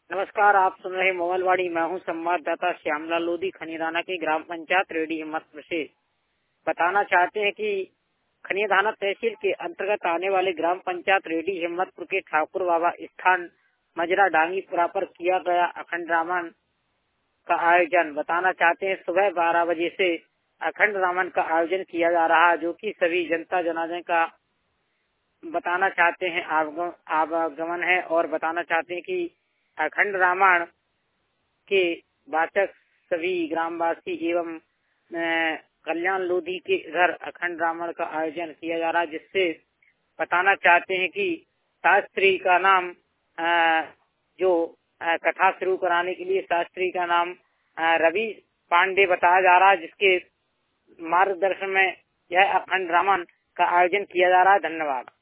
नमस्कार, आप सुन रहे मोबाइलवाड़ी। मैं हूं संवाददाता श्यामलाल लोधी खनियाना की ग्राम पंचायत रेडी हिम्मतपुर से। बताना चाहते हैं कि खनियाना तहसील के अंतर्गत आने वाले ग्राम पंचायत रेडी हिम्मतपुर के ठाकुर बाबा स्थान मजरा डांगीपुरा पर किया गया अखंड रामायण का आयोजन। बताना चाहते हैं सुबह 12 बजे से अखंड रामायण का आयोजन किया जा रहा है, जो कि सभी जनता जनार्दन का बताना चाहते हैं आवागमन है। और बताना चाहते हैं कि अखंड रामायण के वाचक सभी ग्रामवासी एवं कल्याण लोधी के घर अखंड रामायण का आयोजन किया जा रहा है, जिससे बताना चाहते हैं कि शास्त्री का नाम जो कथा शुरू कराने के लिए शास्त्री का नाम रवि पांडे बताया जा रहा है, जिसके मार्गदर्शन में यह अखंड रामायण का आयोजन किया जा रहा है। धन्यवाद।